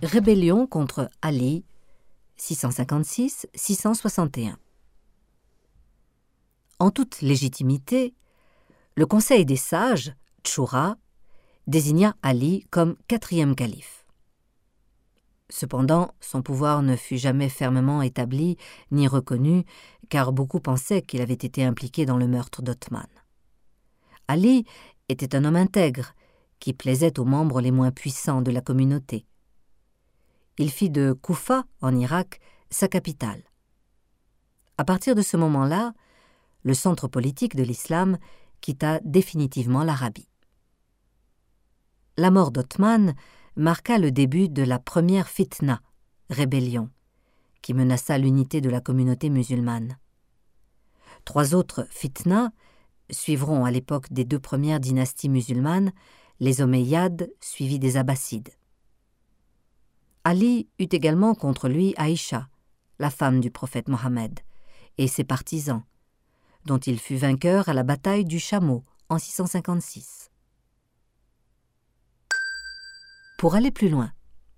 Rébellion contre Ali, 656-661. En toute légitimité, le Conseil des sages, Tchoura, désigna Ali comme 4e calife. Cependant, son pouvoir ne fut jamais fermement établi ni reconnu, car beaucoup pensaient qu'il avait été impliqué dans le meurtre d'Othman. Ali était un homme intègre, qui plaisait aux membres les moins puissants de la communauté. Il fit de Koufa, en Irak, sa capitale. À partir de ce moment-là, le centre politique de l'islam quitta définitivement l'Arabie. La mort d'Othman marqua le début de la première fitna, rébellion, qui menaça l'unité de la communauté musulmane. 3 autres fitnas suivront à l'époque des 2 premières dynasties musulmanes, les Omeyyades suivis des Abbassides. Ali eut également contre lui Aïcha, la femme du prophète Mohammed, et ses partisans, dont il fut vainqueur à la bataille du Chameau en 656. Pour aller plus loin,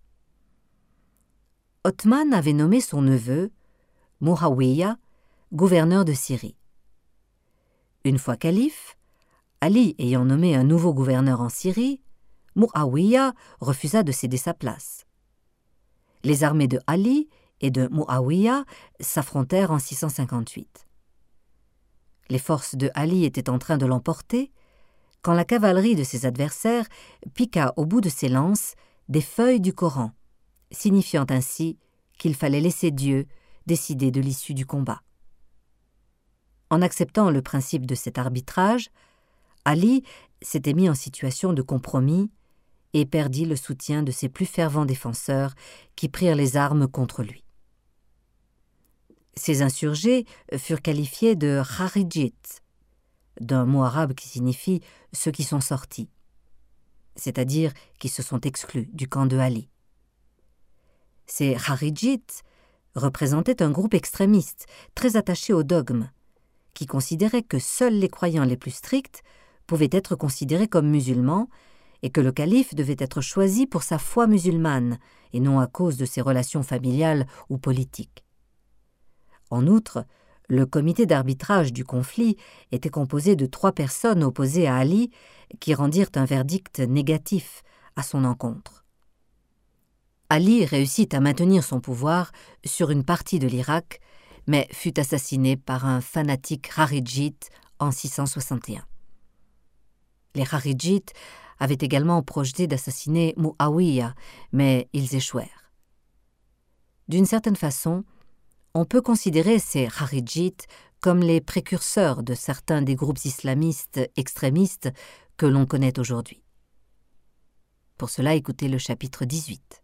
Othman avait nommé son neveu, Muawiyya, gouverneur de Syrie. Une fois calife, Ali ayant nommé un nouveau gouverneur en Syrie, Muawiyya refusa de céder sa place. Les armées de Ali et de Muawiyya s'affrontèrent en 658. Les forces de Ali étaient en train de l'emporter quand la cavalerie de ses adversaires piqua au bout de ses lances des feuilles du Coran, signifiant ainsi qu'il fallait laisser Dieu décider de l'issue du combat. En acceptant le principe de cet arbitrage, Ali s'était mis en situation de compromis et perdit le soutien de ses plus fervents défenseurs qui prirent les armes contre lui. Ces insurgés furent qualifiés de Kharidjites, d'un mot arabe qui signifie « ceux qui sont sortis », c'est-à-dire qui se sont exclus du camp de Ali. Ces Kharidjites représentaient un groupe extrémiste, très attaché au dogme, qui considérait que seuls les croyants les plus stricts pouvaient être considérés comme musulmans et que le calife devait être choisi pour sa foi musulmane et non à cause de ses relations familiales ou politiques. En outre, le comité d'arbitrage du conflit était composé de 3 personnes opposées à Ali qui rendirent un verdict négatif à son encontre. Ali réussit à maintenir son pouvoir sur une partie de l'Irak, mais fut assassiné par un fanatique kharidjite en 661. Les kharidjites avaient également projeté d'assassiner Muawiyya, mais ils échouèrent. D'une certaine façon, on peut considérer ces kharidjites comme les précurseurs de certains des groupes islamistes extrémistes que l'on connaît aujourd'hui. Pour cela, écoutez le chapitre 18.